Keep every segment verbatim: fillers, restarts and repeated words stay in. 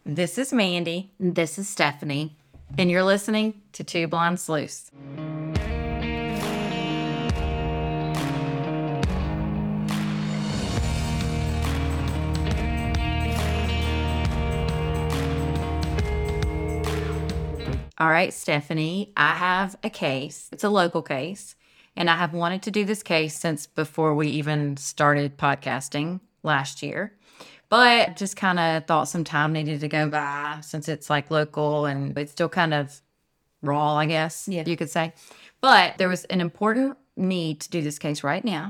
This is Mandy, This is Stephanie. and you're listening to Two Blonde Sleuths. All right, Stephanie, I have a case. It's a local case, and I have wanted to do this case since before we even started podcasting last year. But just kind of thought some time needed to go by since it's like local and it's still kind of raw, I guess Yeah. you could say. But there was an important need to do this case right now,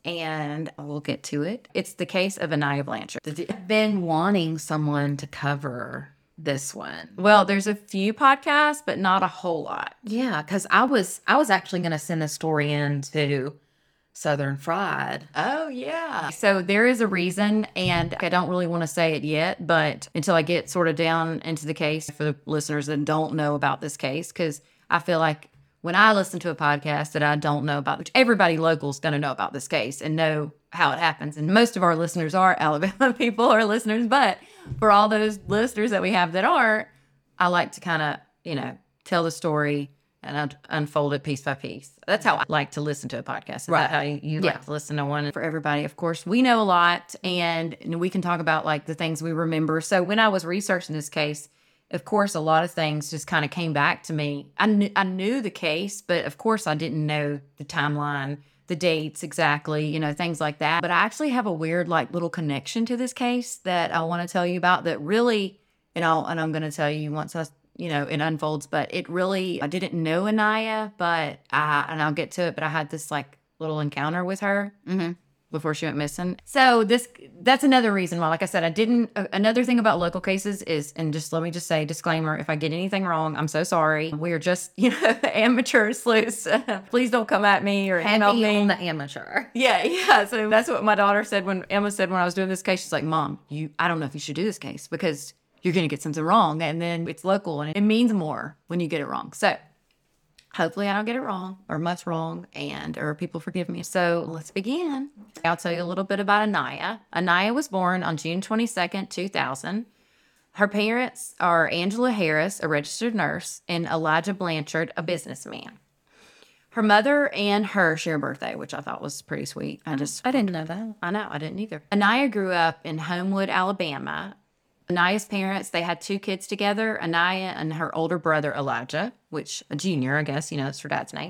and we'll get to it. It's the case of Anaya Blanchard. I've been wanting someone to cover this one. Well, there's a few podcasts, but not a whole lot. Yeah, because I was I was actually going to send a story in to Southern Fried. Oh, yeah. So there is a reason, and I don't really want to say it yet, but until I get sort of down into the case for the listeners that don't know about this case, because I feel like when I listen to a podcast that I don't know about, which everybody local is going to know about this case and know how it happens. And most of our listeners are Alabama people or listeners, but for all those listeners that we have that aren't, I like to kind of, you know, tell the story and un- unfold it piece by piece. That's how I like to listen to a podcast. Is Right. that how you, you Yeah. like to listen to one? For everybody, of course, we know a lot, and we can talk about like the things we remember. So when I was researching this case, of course, a lot of things just kind of came back to me. I knew, I knew the case, but of course I didn't know the timeline, the dates exactly, you know, things like that. But I actually have a weird like little connection to this case that I want to tell you about that really, and, I'll, and I'm going to tell you once I, you know, it unfolds, but it really, I didn't know Anaya, but I, and I'll get to it, but I had this like little encounter with her. Mm-hmm. Before she went missing. So this, that's another reason why, like I said, I didn't, uh, another thing about local cases is, and just let me just say, disclaimer, if I get anything wrong, I'm so sorry. We're just, you know, amateur sleuths. Please don't come at me or email Heavy me. on the amateur. Yeah, yeah. So that's what my daughter said when Emma said when I was doing this case. She's like, Mom, you, I don't know if you should do this case because you're going to get something wrong. And then it's local and it means more when you get it wrong. So hopefully I don't get it wrong or much wrong, and or people forgive me. So let's begin. I'll tell you a little bit about Anaya. Anaya was born on June twenty-second, two thousand. Her parents are Angela Harris, a registered nurse, and Elijah Blanchard, a businessman. Her mother and her share a birthday, which I thought was pretty sweet. I just, I didn't know that. I know, I didn't either. Anaya grew up in Homewood, Alabama. Anaya's parents, they had two kids together, Anaya and her older brother, Elijah, which a junior, I guess, you know, it's her dad's name.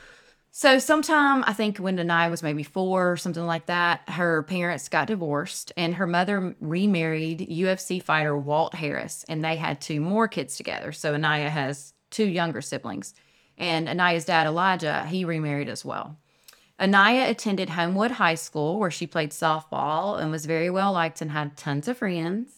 So sometime, I think when Anaya was maybe four or something like that, her parents got divorced, and her mother remarried U F C fighter Walt Harris, and they had two more kids together. So Anaya has two younger siblings. And Anaya's dad, Elijah, he remarried as well. Anaya attended Homewood High School, where she played softball and was very well liked and had tons of friends.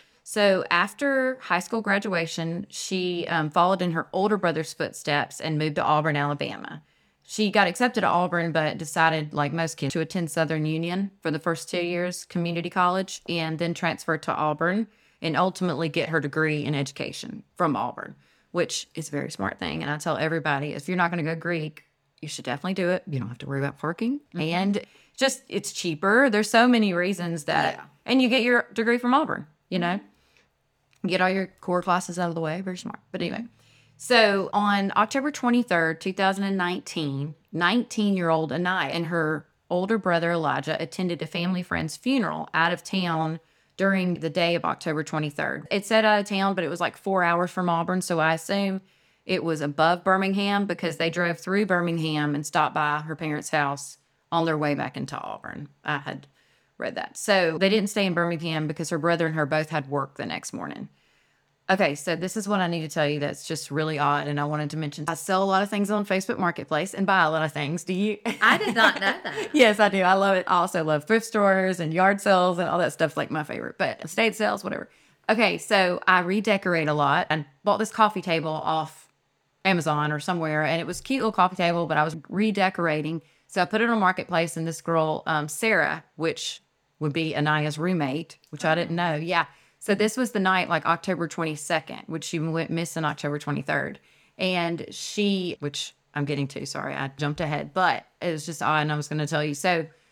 So after high school graduation, she um, followed in her older brother's footsteps and moved to Auburn, Alabama. She got accepted to Auburn, but decided, like most kids, to attend Southern Union for the first two years, community college, and then transferred to Auburn and ultimately get her degree in education from Auburn, which is a very smart thing. And I tell everybody, if you're not going to go Greek, you should definitely do it. You don't have to worry about parking. Mm-hmm. And just, it's cheaper. There's so many reasons that, yeah. And you get your degree from Auburn, you know? Get all your core classes out of the way. Very smart. But anyway, so on October twenty-third, two thousand nineteen, nineteen-year-old Anaya and her older brother Elijah attended a family friend's funeral out of town during the day of October twenty-third. It said out of town, but it was like four hours from Auburn, so I assume it was above Birmingham because they drove through Birmingham and stopped by her parents' house on their way back into Auburn. I had read that. So they didn't stay in Birmingham because her brother and her both had work the next morning. Okay, so this is what I need to tell you that's just really odd, and I wanted to mention. I sell a lot of things on Facebook Marketplace and buy a lot of things. Do you? I did not know that. Yes, I do. I love it. I also love thrift stores and yard sales and all that stuff's like my favorite, but estate sales, whatever. Okay, so I redecorate a lot. I bought this coffee table off Amazon or somewhere, and it was a cute little coffee table, but I was redecorating. So I put it on Marketplace, and this girl, um, Sarah, which would be Anaya's roommate, which I didn't know. Yeah. So this was the night, like October twenty-second, which she went missing October twenty-third. And she, which I'm getting to, sorry, I jumped ahead, but it was just odd, and I was going to tell you. So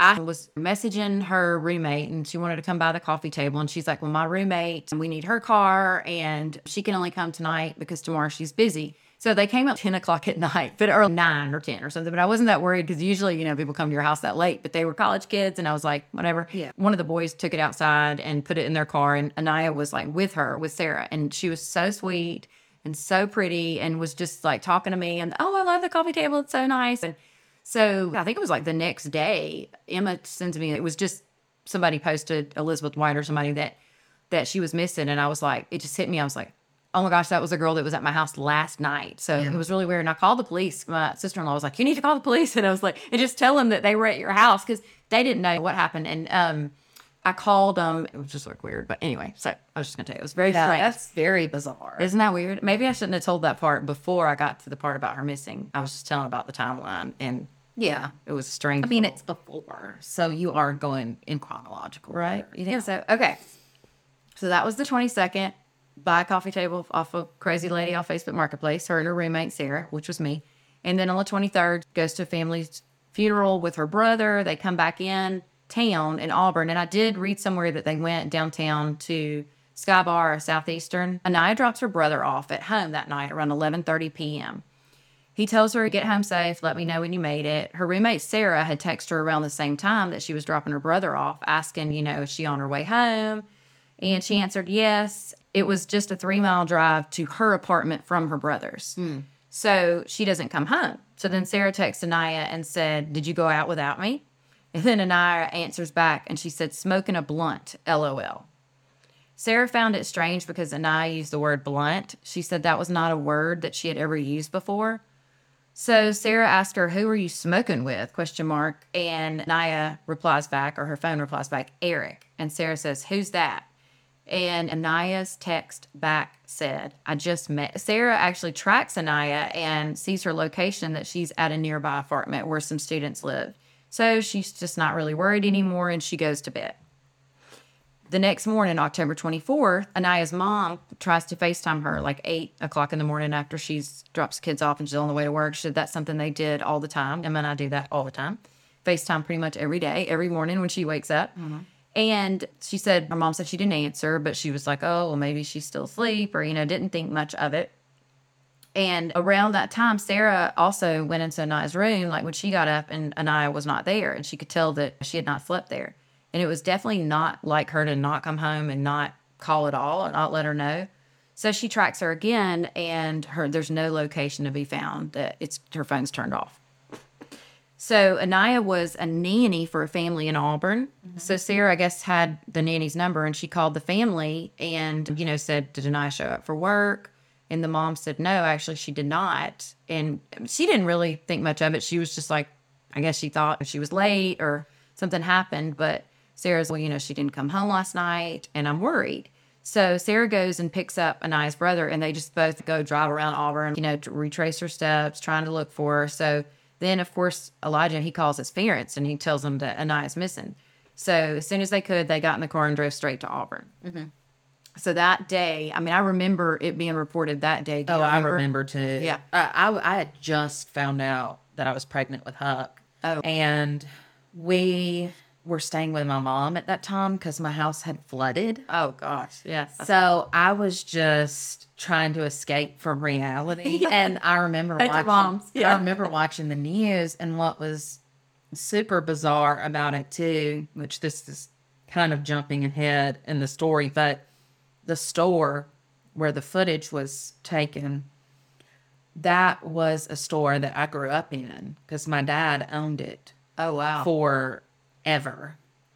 I was messaging her roommate and she wanted to come by the coffee table. And she's like, well, my roommate, we need her car and she can only come tonight because tomorrow she's busy. So they came up ten o'clock at night, but or nine or ten or something. But I wasn't that worried because usually, you know, people come to your house that late, but they were college kids. And I was like, whatever. Yeah. One of the boys took it outside and put it in their car. And Anaya was like with her, with Sarah. And she was so sweet and so pretty and was just like talking to me. And, oh, I love the coffee table. It's so nice. And so I think it was like the next day, Emma sends me, it was just somebody posted, Elizabeth White or somebody that, that she was missing. And I was like, it just hit me. I was like, oh my gosh, that was a girl that was at my house last night. So Yeah. it was really weird. And I called the police. My sister-in-law was like, you need to call the police. And I was like, and just tell them that they were at your house because they didn't know what happened. And um, I called them. It was just like weird. But anyway, so I was just going to tell you, it was very Yeah, strange. that's very bizarre. Isn't that weird? Maybe I shouldn't have told that part before I got to the part about her missing. I was just telling about the timeline and Yeah. it was strange. I mean, it's before, so you are going in chronological, right? order. You think so? Okay. So that was the twenty-second. Buy a coffee table off a crazy lady off Facebook Marketplace, her and her roommate, Sarah, which was me. And then on the twenty-third, goes to a family's funeral with her brother. They come back in town in Auburn. And I did read somewhere that they went downtown to Sky Bar or Southeastern. Anaya drops her brother off at home that night around eleven thirty p.m. He tells her to get home safe, let me know when you made it. Her roommate, Sarah, had texted her around the same time that she was dropping her brother off, asking, you know, is she on her way home? And she answered yes. It was just a three-mile drive to her apartment from her brother's. Mm. So she doesn't come home. So then Sarah texts Anaya and said, did you go out without me? And then Anaya answers back, and she said, smoking a blunt, LOL. Sarah found it strange because Anaya used the word blunt. She said that was not a word that she had ever used before. So Sarah asked her, who are you smoking with, question mark. And Anaya replies back, or her phone replies back, Eric. And Sarah says, who's that? And Anaya's text back said, I just met. Sarah actually tracks Anaya and sees her location that she's at a nearby apartment where some students live. So she's just not really worried anymore, and she goes to bed. The next morning, October twenty-fourth, Anaya's mom tries to FaceTime her like eight o'clock in the morning after she's drops kids off and she's on the way to work. She said that's something they did all the time. Emma and I do that all the time. FaceTime pretty much every day, every morning when she wakes up. Mm-hmm. And she said, her mom said she didn't answer, but she was like, oh, well, maybe she's still asleep or, you know, didn't think much of it. And around that time, Sarah also went into Anaya's room, like when she got up and Anaya was not there. And she could tell that she had not slept there. And it was definitely not like her to not come home and not call at all and not let her know. So she tracks her again, and her there's no location to be found. That it's her phone's turned off. So Anaya was a nanny for a family in Auburn. Mm-hmm. So Sarah, I guess, had the nanny's number, and she called the family and, you know, said, did Anaya show up for work? And the mom said, no, actually, she did not. And she didn't really think much of it. She was just like, I guess she thought she was late or something happened. But Sarah's, well, you know, she didn't come home last night, and I'm worried. So Sarah goes and picks up Anaya's brother, and they just both go drive around Auburn, you know, to retrace her steps, trying to look for her. So then, of course, Elijah, he calls his parents, and he tells them that Anaya's missing. So as soon as they could, they got in the car and drove straight to Auburn. Mm-hmm. So that day, I mean, I remember it being reported that day. Oh, I remember too. Yeah. Uh, I, I had just found out that I was pregnant with Huck. Oh. And we were staying with my mom at that time because my house had flooded. Oh, gosh. Yes. So I was just trying to escape from reality. And I remember That's watching, moms. Yeah. I remember watching the news, and what was super bizarre about it too, which this is kind of jumping ahead in the story, but the store where the footage was taken, that was a store that I grew up in because my dad owned it. Oh, wow. Forever.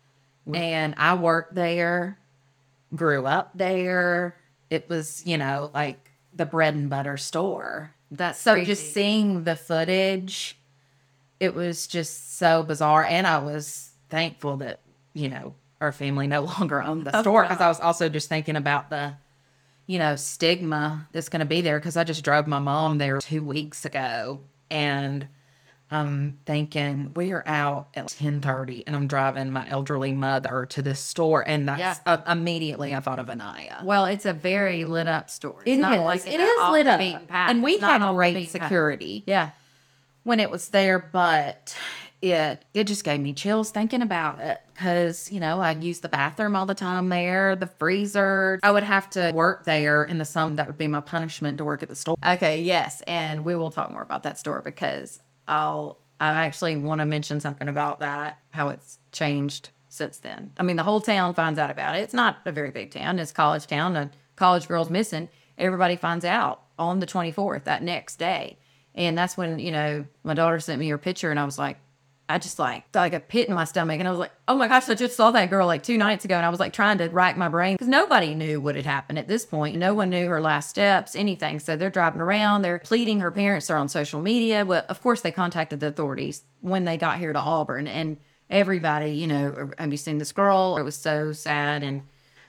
And I worked there, grew up there. It was, you know, like the bread and butter store. That's so crazy. Just seeing the footage, it was just so bizarre. And I was thankful that, you know, our family no longer owned the store, because I was also just thinking about the, you know, stigma that's going to be there, because I just drove my mom there two weeks ago, and I'm thinking we are out at ten thirty, and I'm driving my elderly mother to this store, and that's Yeah. uh, immediately I thought of Anaya. Well, it's a very lit up store. It's It not is. like It it's is off lit the up, beaten path. and we It's not had off the great beaten path. security Yeah. when it was there, but it it just gave me chills thinking about it because, you know, I'd use the bathroom all the time there, the freezer. I would have to work there in the summer. That would be my punishment to work at the store. Okay, yes, and we will talk more about that store because I'll I actually want to mention something about that, how it's changed since then. I mean, the whole town finds out about it. It's not a very big town. It's a college town. A college girl's missing. Everybody finds out on the twenty-fourth, that next day. And that's when, you know, my daughter sent me her picture and I was like, I just like, like a pit in my stomach. And I was like, oh my gosh, I just saw that girl like two nights ago. And I was like trying to rack my brain because nobody knew what had happened at this point. No one knew her last steps, anything. So they're driving around, they're pleading. Her parents are on social media. Well, of course, they contacted the authorities when they got here to Auburn. And everybody, you know, have you seen this girl? It was so sad and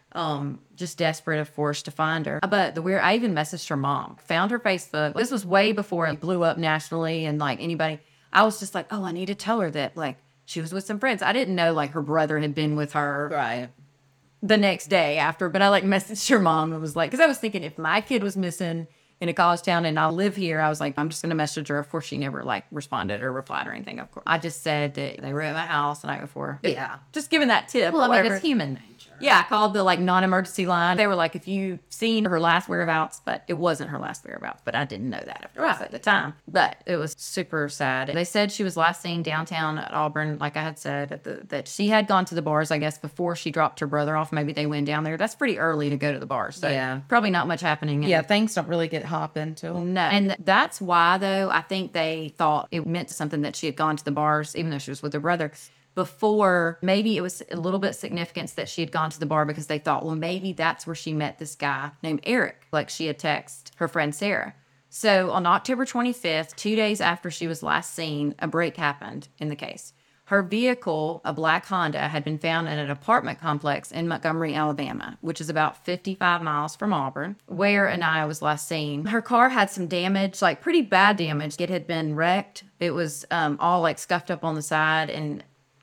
um, just desperate, of course, to find her. But the weird, I even messaged her mom, found her Facebook. This was way before it blew up nationally and like anybody. I was just like, oh, I need to tell her that like she was with some friends. I didn't know like her brother had been with her Right. the next day after, but I like messaged her mom and was like, because I was thinking if my kid was missing in a college town and I live here, I was like, I'm just going to message her. Of course, she never like responded or replied or anything. Of course, I just said that they were at my house the night before. Yeah. Just giving that tip. Well, I mean, whatever. it's human nature. Yeah, I called the like non-emergency line. They were like, if you seen her last whereabouts, but it wasn't her last whereabouts. But I didn't know that of course, at the time. But it was super sad. They said she was last seen downtown at Auburn, like I had said, at the, that she had gone to the bars, I guess, before she dropped her brother off. Maybe they went down there. That's pretty early to go to the bars. So Yeah. probably not much happening. Yeah, things don't really get hopping till. No. And that's why, though, I think they thought it meant something that she had gone to the bars, even though she was with her brother. Before, maybe it was a little bit significance that she had gone to the bar because they thought, well, maybe that's where she met this guy named Eric, like she had texted her friend Sarah. So on October twenty-fifth, two days after she was last seen, a break happened in the case. Her vehicle, a black Honda, had been found in an apartment complex in Montgomery, Alabama, which is about fifty-five miles from Auburn, where Anaya was last seen. Her car had some damage, like pretty bad damage. It had been wrecked. It was um, all like scuffed up on the side. And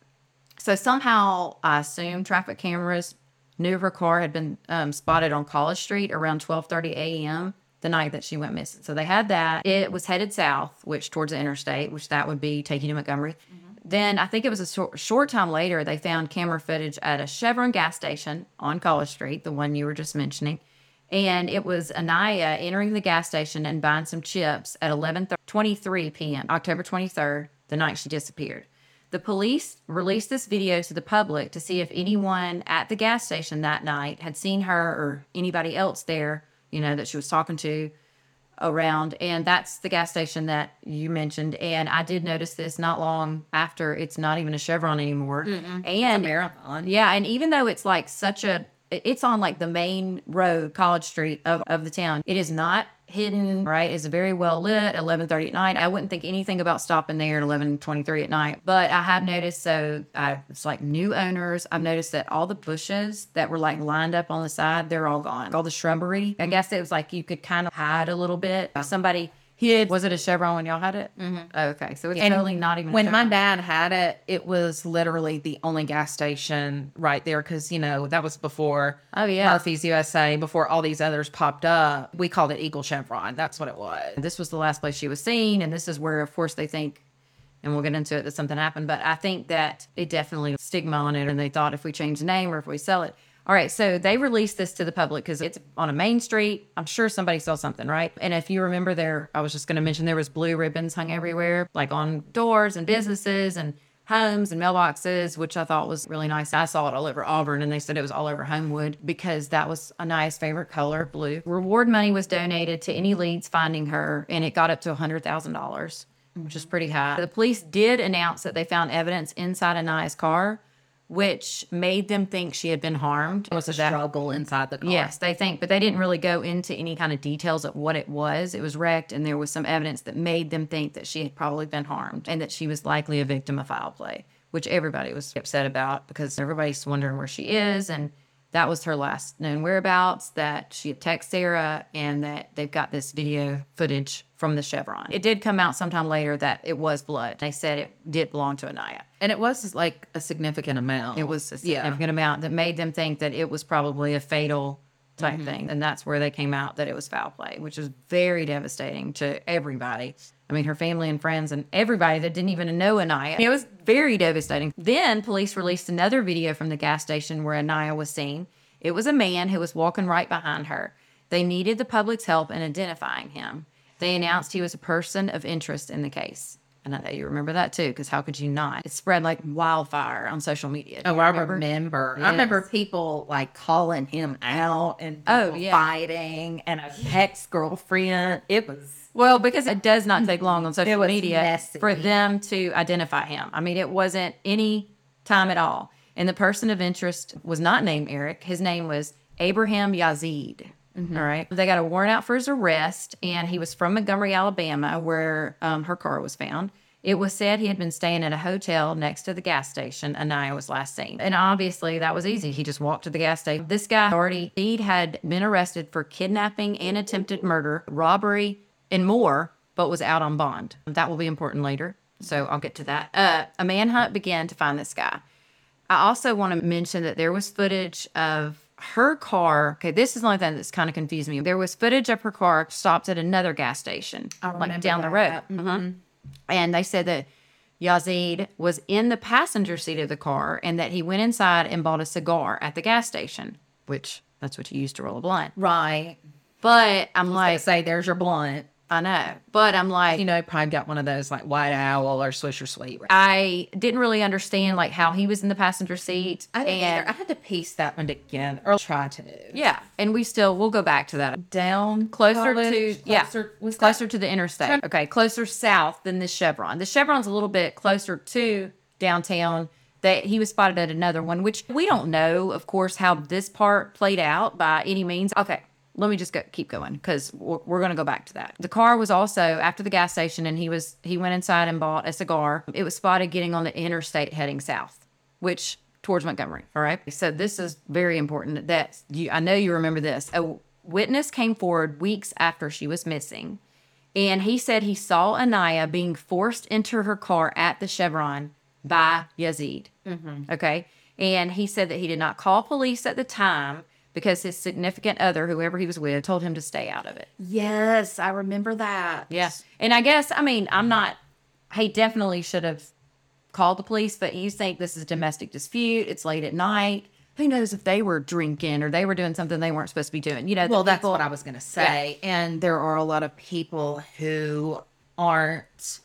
so somehow, I assume traffic cameras knew her car had been um, spotted on College Street around twelve thirty a.m. the night that she went missing. So they had that. It was headed south, which towards the interstate, which that would be taking to Montgomery. Mm-hmm. Then I think it was a short, short time later, they found camera footage at a Chevron gas station on College Street, the one you were just mentioning. And it was Anaya entering the gas station and buying some chips at eleven twenty-three p.m., October twenty-third, the night she disappeared. The police released this video to the public to see if anyone at the gas station that night had seen her or anybody else there, you know, that she was talking to around. And that's the gas station that you mentioned. And I did notice this not long after. It's not even a Chevron anymore. Mm-mm. And it's a Marathon. Yeah. And even though it's like such a, it's on like the main road, College Street of, of the town, it is not hidden, right? It's very well lit, eleven thirty at night. I wouldn't think anything about stopping there at eleven twenty-three at night. But I have noticed, so I, it's like new owners. I've noticed that all the bushes that were like lined up on the side, they're all gone. All the shrubbery. I guess it was like you could kind of hide a little bit. Somebody hid. Was it a Chevron when y'all had it? Mm-hmm. Oh, okay. So it's And totally not even a when my Chevron. dad had it, it was literally the only gas station right there because, you know, that was before Oh, yeah. Murphy's U S A, before all these others popped up. We called it Eagle Chevron. That's what it was. This was the last place she was seen. And this is where, of course, they think, and we'll get into it, that something happened. But I think that it definitely stigma on it. And they thought if we change the name or if we sell it. All right, so they released this to the public because it's on a main street. I'm sure somebody saw something, right? And if you remember there, I was just going to mention there was blue ribbons hung everywhere, like on doors and businesses and homes and mailboxes, which I thought was really nice. I saw it all over Auburn, and they said it was all over Homewood because that was Anaya's favorite color, blue. Reward money was donated to any leads finding her, and it got up to one hundred thousand dollars, which is pretty high. The police did announce that they found evidence inside Anaya's car, which made them think she had been harmed. It was a struggle inside the car. Yes, they think, but they didn't really go into any kind of details of what it was. It was wrecked, and there was some evidence that made them think that she had probably been harmed and that she was likely a victim of foul play, which everybody was upset about because everybody's wondering where she is, and that was her last known whereabouts, that she had texted Sarah, and that they've got this video footage from the Chevron. It did come out sometime later that it was blood. They said it did belong to Anaya. And it was like a significant amount. It was a Yeah. significant amount that made them think that it was probably a fatal type thing. And that's where they came out that it was foul play, which is very devastating to everybody. I mean, her family and friends and everybody that didn't even know Anaya. It was very devastating. Then police released another video from the gas station where Anaya was seen. It was a man who was walking right behind her. They needed the public's help in identifying him. They announced he was a person of interest in the case. And I know you remember that too, because how could you not? It spread like wildfire on social media. Oh, I remember. remember. Yes. I remember people like calling him out and oh, yeah. fighting and a ex-girlfriend. It was... Well, because it does not take long on social media messy. for them to identify him. I mean, it wasn't any time at all. And the person of interest was not named Eric. His name was Abraham Yazid. Mm-hmm. All right. They got a warrant out for his arrest, and he was from Montgomery, Alabama, where um, her car was found. It was said he had been staying at a hotel next to the gas station Anaya was last seen. And obviously that was easy. He just walked to the gas station. This guy already he had been arrested for kidnapping and attempted murder, robbery, and more, but was out on bond. That will be important later. So I'll get to that. Uh, a manhunt began to find this guy. I also want to mention that there was footage of her car. Okay, this is the only thing that's kind of confused me. There was footage of her car stopped at another gas station, like down the road. Mm-hmm. Mm-hmm. And they said that Yazid was in the passenger seat of the car and that he went inside and bought a cigar at the gas station, which that's what you use to roll a blunt. Right. But I'm like, say, there's your blunt. I know. But I'm like, you know, probably got one of those like White Owl or Swisher Sweet. Right? I didn't really understand like how he was in the passenger seat. I didn't and either. I had to piece that one together or try to. Yeah. And we still, we'll go back to that. Down Closer college, to, closer, yeah, was closer to the interstate. Okay. Closer south than this Chevron. The Chevron's a little bit closer to downtown. That he was spotted at another one, which we don't know, of course, how this part played out by any means. Okay. Let me just go, keep going because we're, we're going to go back to that. The car was also after the gas station, and he was he went inside and bought a cigar. It was spotted getting on the interstate heading south, which towards Montgomery. All right. So this is very important. That you, I know you remember this. A witness came forward weeks after she was missing, and he said he saw Anaya being forced into her car at the Chevron by Yazid. Mm-hmm. Okay, and he said that he did not call police at the time, because his significant other, whoever he was with, told him to stay out of it. Yes, I remember that. Yes. And I guess, I mean, I'm not, he definitely should have called the police, but you think this is a domestic dispute. It's late at night. Who knows if they were drinking or they were doing something they weren't supposed to be doing. You know, well, that's people, what I was going to say. Yeah. And there are a lot of people who aren't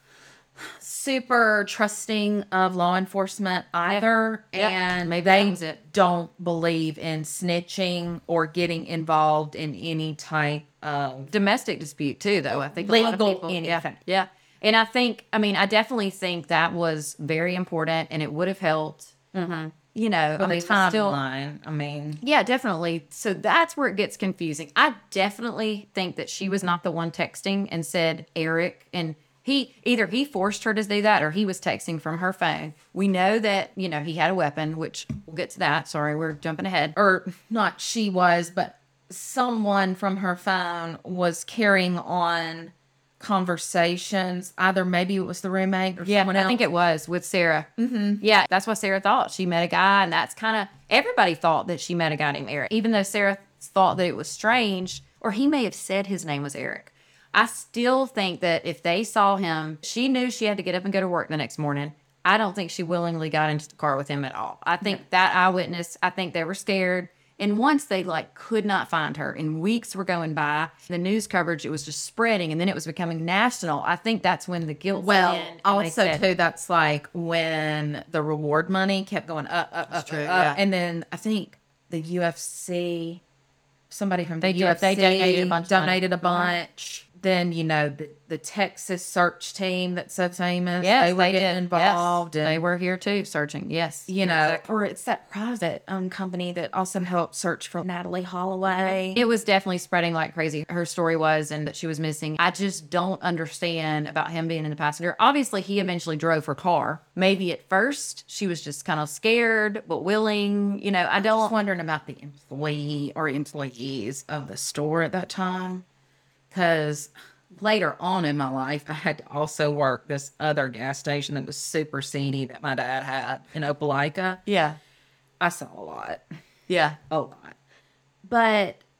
super trusting of law enforcement either, yep. and maybe they it. don't believe in snitching or getting involved in any type of domestic dispute too, though. I think legal a lot of people, anything. Yeah, yeah. And I think, I mean, I definitely think that was very important, and it would have helped. Mm-hmm. You know, for I the mean, still, timeline. I mean, yeah, definitely. So that's where it gets confusing. I definitely think that she was not the one texting and said Eric, and he either he forced her to do that or he was texting from her phone. We know that, you know, he had a weapon, which we'll get to that. Sorry, we're jumping ahead. Or not she was, but someone from her phone was carrying on conversations. Either maybe it was the roommate or yeah, someone else. I think it was with Sarah. Mm-hmm. Yeah, that's what Sarah thought. She met a guy, and that's kind of, everybody thought that she met a guy named Eric, even though Sarah thought that it was strange, or he may have said his name was Eric. I still think that if they saw him, she knew she had to get up and go to work the next morning. I don't think she willingly got into the car with him at all. I think yeah. that eyewitness, I think they were scared. And once they like could not find her and weeks were going by, the news coverage, it was just spreading and then it was becoming national. I think that's when the guilt Well, in, also said, too, that's like when the reward money kept going up, up, up, true, up. yeah. And then I think the U F C, somebody from the they, U F C they donated a bunch. Donated a bunch. Then, you know, the, the Texas search team that's so famous. Yes, they were they getting did. involved. Yes, And, they were here too, searching. Yes. you know, exactly. or it's that private owned company that also helped search for Natalie Holloway. It was definitely spreading like crazy. Her story was, and that she was missing. I just don't understand about him being in the passenger. Obviously, he eventually drove her car. Maybe at first she was just kind of scared, but willing. You know, I don't. I was wondering about the employee or employees of the store at that time. Because later on in my life, I had to also work this other gas station that was super seedy that my dad had in Opelika. Yeah. I saw a lot. Yeah. A lot. But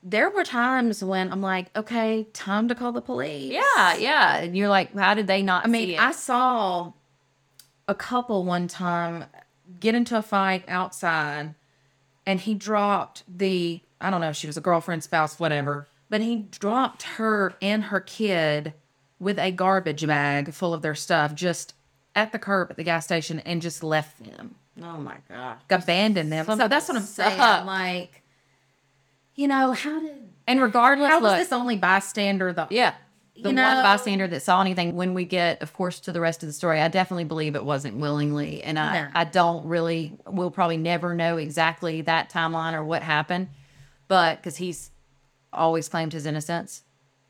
there were times when I'm like, okay, time to call the police. Yeah, yeah. And you're like, how did they not I mean, see it? I saw a couple one time get into a fight outside, and he dropped the, I don't know if she was a girlfriend, spouse, whatever, but he dropped her and her kid with a garbage bag full of their stuff just at the curb at the gas station and just left them. Oh my gosh. Abandoned them. So that's what I'm saying. Suck. Like, you know, how did, And regardless, how was look, this only bystander? The, yeah, the you one know? bystander that saw anything. When we get, of course, to the rest of the story, I definitely believe it wasn't willingly, and I, No. I don't really. We'll probably never know exactly that timeline or what happened, but because he's always claimed his innocence,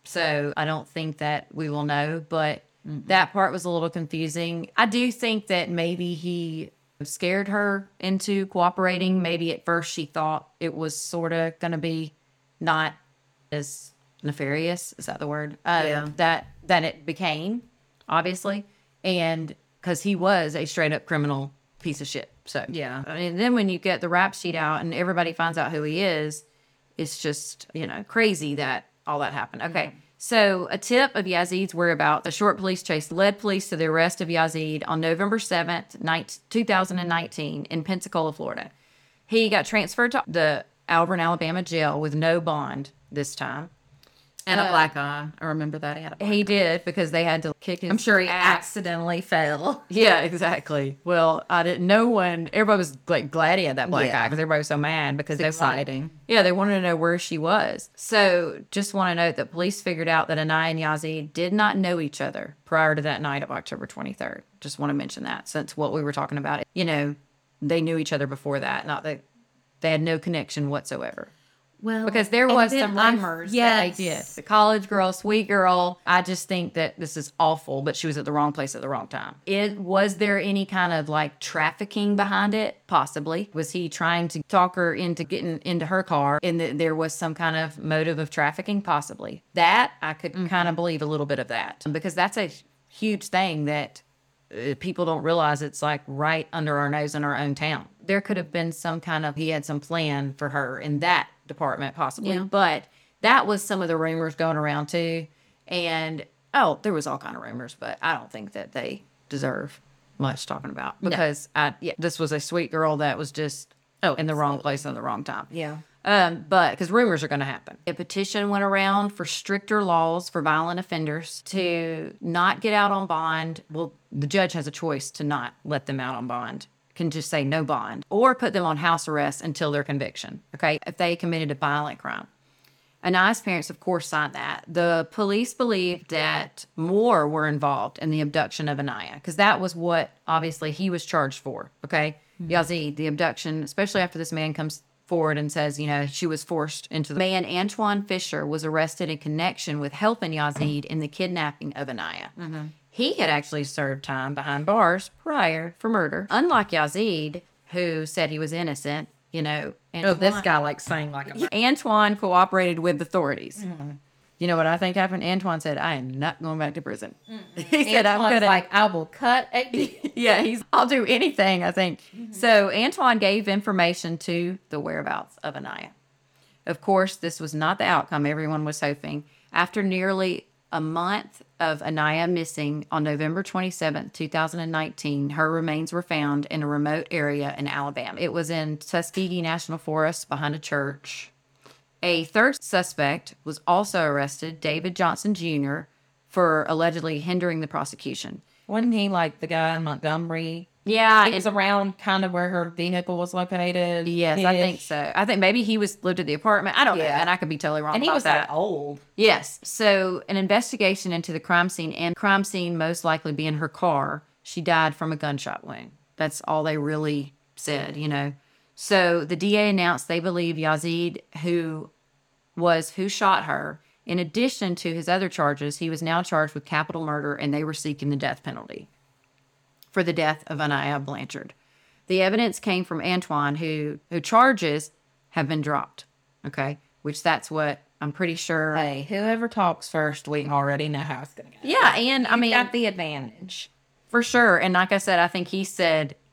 so I don't think that we will know. But that part was a little confusing. I do think that maybe he scared her into cooperating. Maybe at first she thought it was sort of going to be not as nefarious, is that the word? Uh, Yeah. That that it became, obviously, and because he was a straight up criminal piece of shit. So Yeah. I mean, then when you get the rap sheet out and everybody finds out who he is, it's just, you know, crazy that all that happened. Okay. So a tip of Yazid's whereabouts, a short police chase led police to the arrest of Yazid on November seventh, two thousand nineteen in Pensacola, Florida. He got transferred to the Auburn, Alabama jail with no bond this time. And a Uh, black eye. I remember that. He had a black He did, because they had to kick his I'm sure he ass. accidentally fell. Yeah, exactly. Well, I didn't. No one. Everybody was like glad he had that black Yeah. eye because everybody was so mad because It's they wanted- exciting. yeah, they wanted to know where she was. So, just want to note that police figured out that Anaya and Yazid did not know each other prior to that night of October twenty-third. Just want to mention that, since what we were talking about, you know, they knew each other before that. Not that they had no connection whatsoever. Well, Because there and was then some I- rumors yes. that they did. The college girl, sweet girl. I just think that this is awful, but she was at the wrong place at the wrong time. It was there any kind of like trafficking behind it? Possibly. Was he trying to talk her into getting into her car and that there was some kind of motive of trafficking? Possibly. That I could kind of believe a little bit of that, because that's a huge thing that uh, people don't realize. It's like right under our nose in our own town. There could have been some kind of, he had some plan for her in that department, possibly. Yeah. But that was some of the rumors going around too. And, oh, there was all kind of rumors, but I don't think that they deserve much talking about, because I, yeah, this was a sweet girl that was just Oh, in the wrong place at the wrong time. Yeah. Um, but because rumors are going to happen. A petition went around for stricter laws for violent offenders to not get out on bond. Well, the judge has a choice to not let them out on bond. Can just say no bond or put them on house arrest until their conviction. Okay. If they committed a violent crime. Anaya's parents, of course, signed that. The police believed that more were involved in the abduction of Anaya, because that was what obviously he was charged for. Okay. Yazid, the abduction, especially after this man comes forward and says, you know, she was forced into the man. Antoine Fisher was arrested in connection with helping Yazid in the kidnapping of Anaya. He had actually served time behind bars prior for murder. Unlike Yazid, who said he was innocent, you know. Oh, this Antoine- guy like sang like a. Antoine cooperated with authorities. You know what I think happened? Antoine said, I am not going back to prison. He said, I'm Antoine's gonna like, I will cut a deal. yeah, he's I'll do anything, I think. So Antoine gave information to the whereabouts of Anaya. Of course, this was not the outcome everyone was hoping. After nearly a month of Anaya missing, on November twenty-seventh, two thousand nineteen, her remains were found in a remote area in Alabama. It was in Tuskegee National Forest behind a church. A third suspect was also arrested, David Johnson Junior, for allegedly hindering the prosecution. Wasn't he like the guy in Montgomery? Yeah, It was around kind of where her vehicle was located. yes, I think so. I think maybe he was lived at the apartment. I don't know, Yeah. and I could be totally wrong And he about was that. like old. Yes. So an investigation into the crime scene, and crime scene most likely being her car. She died from a gunshot wound. That's all they really said, you know. So the D A announced they believe Yazid, who was who shot her, in addition to his other charges, he was now charged with capital murder, and they were seeking the death penalty for the death of Anaya Blanchard. The evidence came from Antoine, who who charges have been dropped. Okay, which that's what I'm pretty sure. Hey, whoever talks first, we already know how it's gonna go. Yeah, and I You mean, got the advantage. for sure. And like I said, I think he said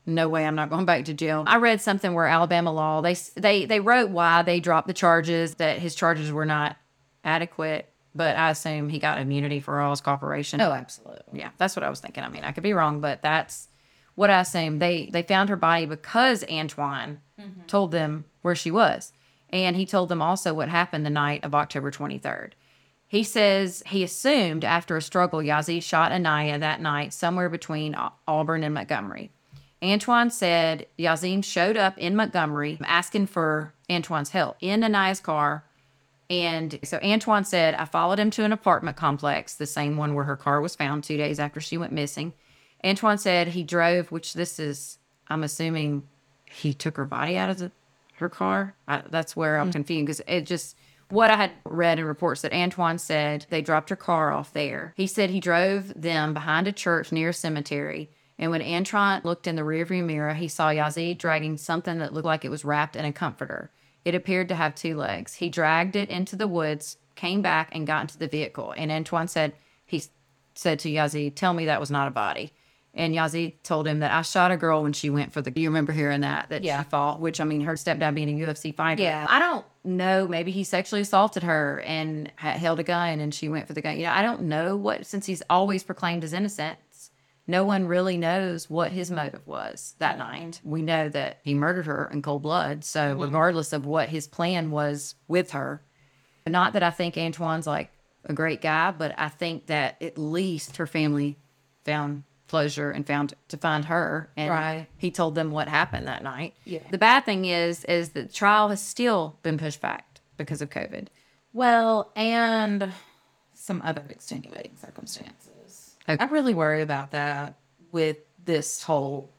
no way, I'm not going back to jail. I read something where Alabama law, they they they wrote why they dropped the charges, that his charges were not adequate, but I assume he got immunity for all his cooperation. Oh, absolutely. Yeah, that's what I was thinking. I mean, I could be wrong, but that's what I assume. They they found her body because Antoine mm-hmm. told them where she was. And he told them also what happened the night of October twenty-third. He says he assumed after a struggle, Yazzie shot Anaya that night somewhere between Auburn and Montgomery. Antoine said Yazzie showed up in Montgomery asking for Antoine's help in Anaya's car. And so Antoine said, I followed him to an apartment complex, the same one where her car was found two days after she went missing. Antoine said he drove, which this is, I'm assuming he took her body out of the, her car. I, that's where I'm mm-hmm. confused because it just, what I had read in reports that Antoine said they dropped her car off there. He said he drove them behind a church near a cemetery. And when Antoine looked in the rearview mirror, he saw Yazzie dragging something that looked like it was wrapped in a comforter. It appeared to have two legs. He dragged it into the woods, came back, and got into the vehicle. And Antoine said, he said to Yazzie, tell me that was not a body. And Yazzie told him that I shot a girl when she went for the, you remember hearing that, that yeah. she fought, which, I mean, her stepdad being a U F C fighter. Yeah. I don't know. Maybe he sexually assaulted her and ha- held a gun and she went for the gun. You know, I don't know what, since he's always proclaimed his innocence, no one really knows what his motive was that night. We know that he murdered her in cold blood. So regardless of what his plan was with her, not that I think Antoine's like a great guy, but I think that at least her family found closure and found to find her. And right. he told them what happened that night. Yeah. The bad thing is, is that the trial has still been pushed back because of COVID. Well, and some other extenuating circumstances. Okay. I really worry about that with this whole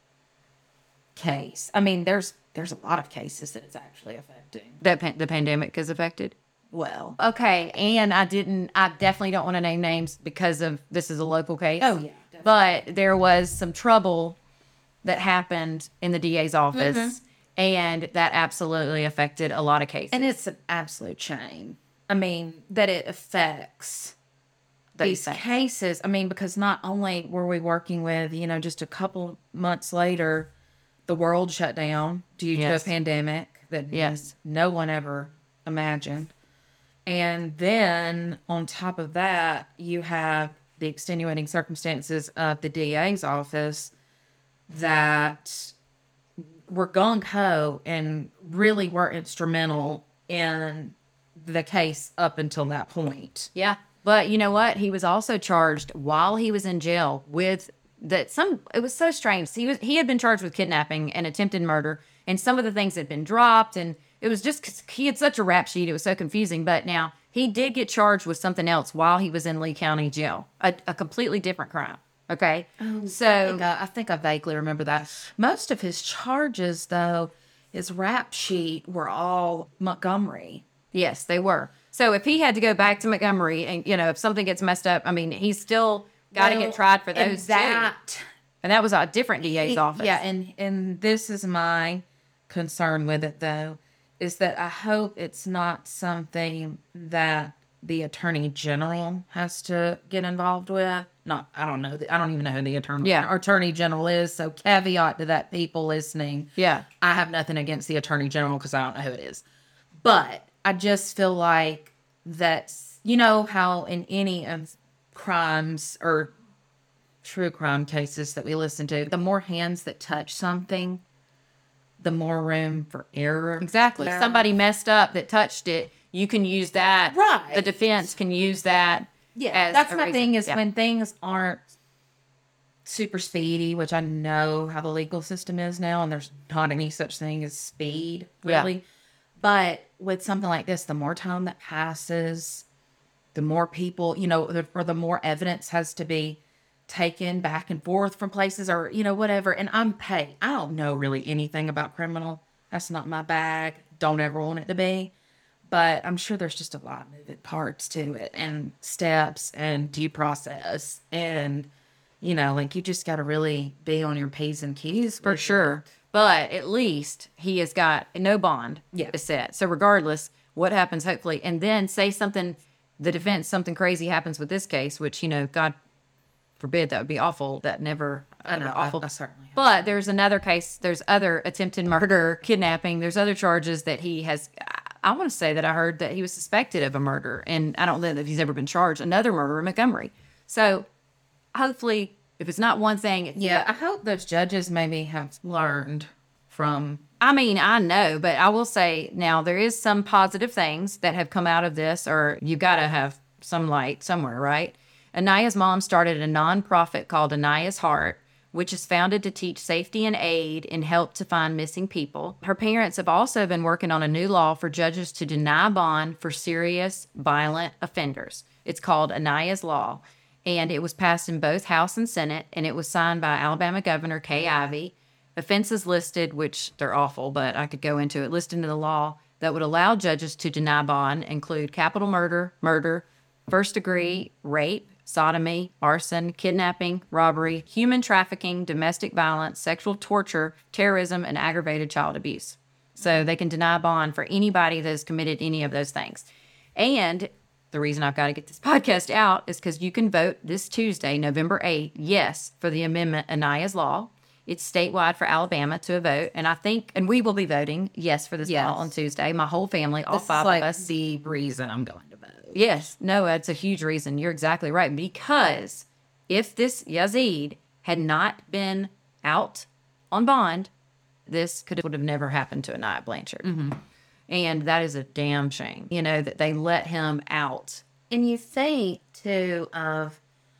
case. I mean, there's there's a lot of cases that it's actually affecting. That pa- the pandemic is affected? Well. Okay, and I didn't, I definitely don't want to name names because of, this is a local case. Oh, yeah. Definitely. But there was some trouble that happened in the D A's office, mm-hmm. and that absolutely affected a lot of cases. And it's an absolute shame. I mean, that it affects these cases. I mean, because not only were we working with, you know, just a couple months later, the world shut down due yes. to a pandemic that yes. no one ever imagined. And then on top of that, you have the extenuating circumstances of the D A's office that were gung-ho and really were instrumental in the case up until that point. Yeah. But you know what? He was also charged while he was in jail with that some, it was so strange. He was, he had been charged with kidnapping and attempted murder, and some of the things had been dropped, and it was just, 'cause he had such a rap sheet. It was so confusing. But now he did get charged with something else while he was in Lee County Jail, a, a completely different crime. Okay. Oh, so I think I, I think I vaguely remember that. Most of his charges, though, his rap sheet were all Montgomery. Yes, they were. So if he had to go back to Montgomery and, you know, if something gets messed up, I mean, he's still got to well, get tried for those that, too. And that was a different D A's he, office. Yeah, and, and this is my concern with it, though, is that I hope it's not something that the Attorney General has to get involved with. Not, I don't know. I don't even know who the Attorney, yeah. Attorney General is. So caveat to that, people listening. Yeah. I have nothing against the Attorney General because I don't know who it is. But I just feel like that, you know, how in any of crimes or true crime cases that we listen to, the more hands that touch something, the more room for error. Exactly. If somebody messed up that touched it, you can use that. Right. The defense can use that. Yeah. As that's my reason. thing is yeah. when things aren't super speedy, which I know how the legal system is now, and there's not any such thing as speed, really. Yeah. But with something like this, the more time that passes, the more people, you know, the, or the more evidence has to be taken back and forth from places or, you know, whatever. And I'm paid. I don't know really anything about criminal. That's not my bag. Don't ever want it to be. But I'm sure there's just a lot of moving parts to it and steps and due process. And, you know, like you just got to really be on your P's and Q's. For sure. But at least he has got no bond yeah. to set. So regardless, what happens, hopefully, and then say something, the defense, something crazy happens with this case, which, you know, God forbid, that would be awful. That never, I know, awful. I, I certainly have. But there's another case. There's other attempted murder, kidnapping. There's other charges that he has. I want to say that I heard that he was suspected of a murder, and I don't know that he's ever been charged. Another murder in Montgomery. So hopefully, if it's not one thing, it's Yeah, I hope those judges maybe have learned from. I mean, I know, but I will say now there is some positive things that have come out of this, or you got to have some light somewhere, right? Anaya's mom started a nonprofit called Anaya's Heart, which is founded to teach safety and aid and help to find missing people. Her parents have also been working on a new law for judges to deny bond for serious violent offenders. It's called Anaya's Law, and it was passed in both House and Senate, and it was signed by Alabama Governor Kay Ivey. Offenses listed, which they're awful, but I could go into it, listed in the law that would allow judges to deny bond include capital murder, murder, first degree rape, sodomy, arson, kidnapping, robbery, human trafficking, domestic violence, sexual torture, terrorism, and aggravated child abuse. So they can deny bond for anybody that has committed any of those things. And the reason I've got to get this podcast out is because you can vote this Tuesday, November eighth, yes, for the amendment Anaya's Law. It's statewide for Alabama to a vote. And I think, and we will be voting yes for this Yes. law on Tuesday. My whole family, all This five is like of us. the reason I'm going to vote. Yes, no, that's a huge reason. You're exactly right. Because if this Yazid had not been out on bond, this could have, would have never happened to Anaya Blanchard. Mm-hmm. And that is a damn shame, you know, that they let him out. And you think, too, of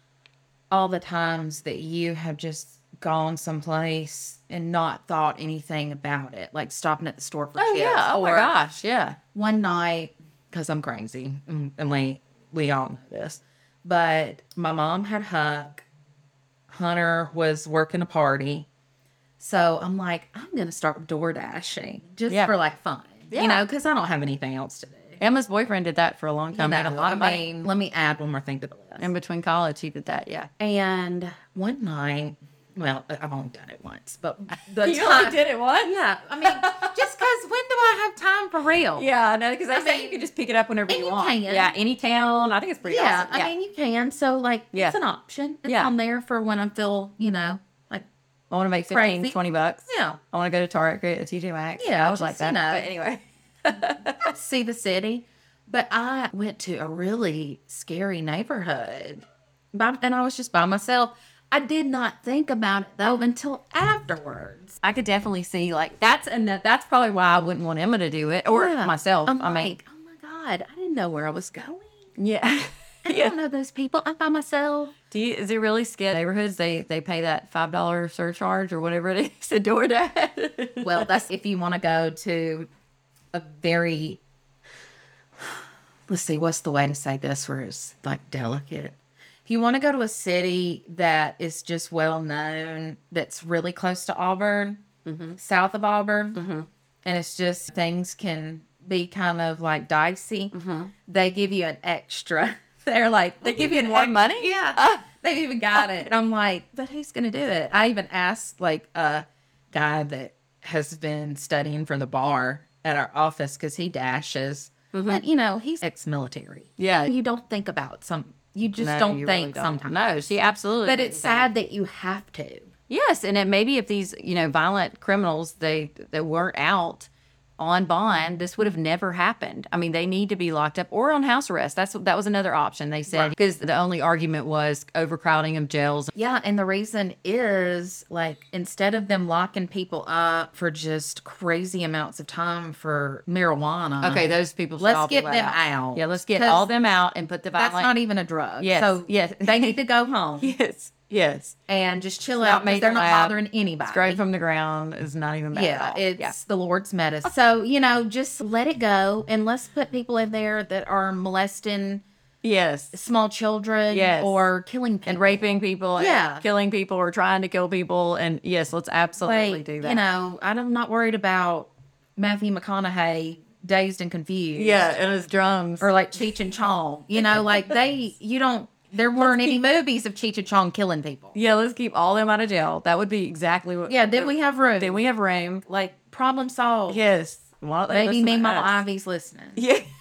all the times that you have just gone someplace and not thought anything about it, like stopping at the store for Oh, chips. yeah. Oh, my or gosh. Yeah. One night, because I'm crazy, and and we, we all know this, but my mom had Huck. Hunter was working a party. So I'm like, I'm going to start door dashing just Yeah. for like fun, Yeah. you know, because I don't have anything else to do. Emma's boyfriend did that for a long time. You Made a know, lot I of money. mean, let me add one more thing to the list. In between college, he did that. Yeah. And one night, well, I've only done it once, but the You time, only did it once? yeah, I mean, just because when do I have time for real? Yeah, I know, because they I say mean, you can just pick it up whenever and you you want. can. Yeah, any town. I think it's pretty Yeah, awesome. I mean, you can. So, like, Yeah. it's an option. It's Yeah. on there for when I feel, you know, like, I want to make fifteen, Crazy. twenty bucks. yeah, I want to go to Target, get a T J Maxx. Yeah, I was like just, you that. know. But anyway. see the city. But I went to a really scary neighborhood, by, and I was just by myself. I did not think about it though until afterwards. I could definitely see like that's and that, that's probably why I wouldn't want Emma to do it or Yeah. myself. I'm I mean, like, oh my god, I didn't know where I was going. yeah. I don't know those people. I'm by myself. Do you, is it really scary? Neighborhoods they they pay that five dollar surcharge or whatever it is to DoorDash. Well, that's if you want to go to a very, let's see, what's the way to say this where it's like delicate? If you want to go to a city that is just well known, that's really close to Auburn, south of Auburn, and it's just things can be kind of like dicey, they give you an extra. They're like, they give you more ex- money? Yeah. They've even got it. And I'm like, but who's going to do it? I even asked like a guy that has been studying for the bar at our office because he dashes. But, you know, he's ex-military. Yeah. You don't think about some, you just No, don't you think really don't. sometimes. No, she absolutely. But didn't it's think. sad that you have to. Yes, and it maybe if these, you know, violent criminals they they weren't out on bond, this would have never happened. I mean, they need to be locked up or on house arrest. That's that was another option they said because the only argument was overcrowding of jails. Yeah, and the reason is like instead of them locking people up for just crazy amounts of time for marijuana. Okay, those people. should Let's all be get let them out. Yeah, let's get 'Cause all them out and put the That's violent. not even a drug. Yes, So yes. they need to go home yes, yes. and just chill Not out because made they're to not laugh. bothering anybody. Straight from the ground is not even bad. Yeah, at all. it's yeah. the Lord's medicine. So, you know, just let it go and let's put people in there that are molesting Yes. small children Yes. or killing people. And raping people, and Yeah. killing people, or trying to kill people, and yes, let's absolutely Like, do that. you know, I'm not worried about Matthew McConaughey dazed and confused. yeah, and his drums. Or like Cheech and Chong. You know, like they, you don't, there weren't any movies of Cheech and Chong killing people. Yeah, let's keep all them out of jail. That would be exactly what. Yeah, then we have room. Then we have room. like problem solved. Yes. Well, Maybe listen to Meemaw us. Ivy's listening. Yeah.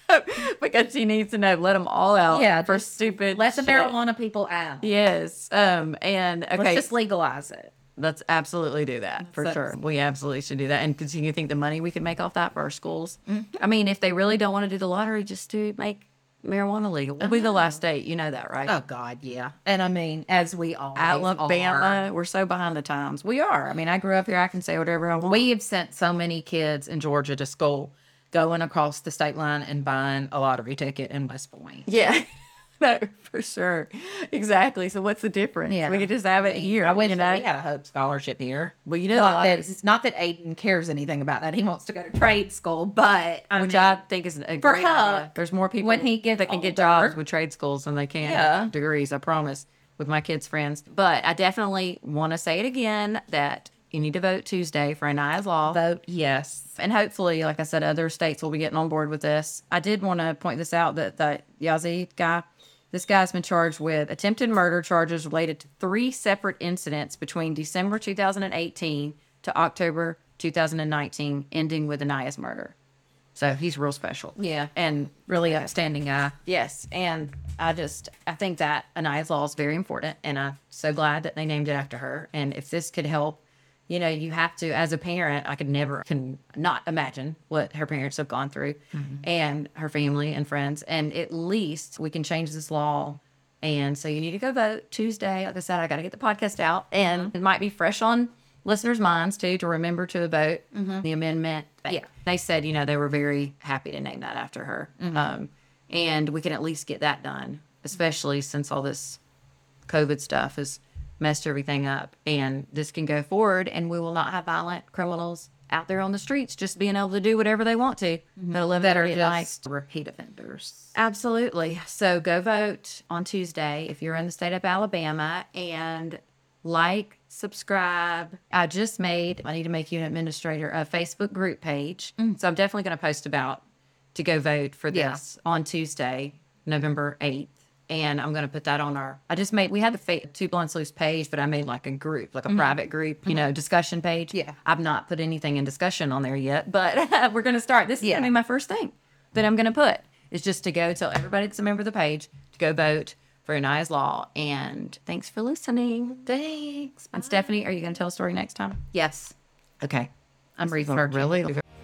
because she needs to know. Let them all out. Yeah, for just stupid. Let the shit. marijuana people out. Yes. Um. And okay. Let's just legalize it. Let's absolutely do that for So- sure. We absolutely should do that. And continue to think the money we could make off that for our schools. Mm-hmm. I mean, if they really don't want to do the lottery, just to make marijuana legal. We'll be the last state. You know that, right? Oh God, yeah. And I mean, as we always Alabama, are. we're so behind the times. We are. I mean, I grew up here. I can say whatever I want. We have sent so many kids in Georgia to school going across the state line and buying a lottery ticket in West Point. Yeah. No, for sure. Exactly. So what's the difference? Yeah. We could just have it here. I wish you that know? we had a Hope Scholarship here. Well, you know, Not I- that, it's not that Aiden cares anything about that. He wants to go to trade school, but I which mean, I think is a For great her, idea. There's more people when he gets that can get older- jobs with trade schools than they can Yeah. degrees, I promise, with my kids' friends. But I definitely want to say it again that you need to vote Tuesday for Anaya's Law. vote yes. And hopefully, like I said, other states will be getting on board with this. I did want to point this out that the Yazzie guy, this guy's been charged with attempted murder charges related to three separate incidents between December two thousand eighteen to October two thousand nineteen, ending with Anaya's murder. So he's real special. Yeah. And Really upstanding guy. yes, and I just, I think that Anaya's Law is very important, and I'm so glad that they named it after her. And if this could help, you know, you have to, as a parent, I could never, can not imagine what her parents have gone through and her family and friends. And at least we can change this law. And so you need to go vote Tuesday. Like I said, I got to get the podcast out. And it might be fresh on listeners' minds, too, to remember to vote the amendment. Yeah. They said, you know, they were very happy to name that after her. Um, and we can at least get that done, especially since all this COVID stuff has messed everything up. And this can go forward, and we will not have violent criminals out there on the streets just being able to do whatever they want to. They'll live That their are life. just repeat offenders. Absolutely. So go vote on Tuesday if you're in the state of Alabama, and like, subscribe. I just made, I need to make you an administrator, a Facebook group page. So I'm definitely going to post about to go vote for Yeah. this on Tuesday, November eighth. And I'm going to put that on our, I just made, we had the fa- Two Blunts Loose page, but I made like a group, like a private group, you know, discussion page. Yeah. I've not put anything in discussion on there yet, but we're going to start. This is Yeah. going to be my first thing that I'm going to put is just to go tell everybody that's a member of the page to go vote for Anaya's Law. And thanks for listening. Thanks. And Stephanie, are you going to tell a story next time? Yes. Okay. I'm researching. Really?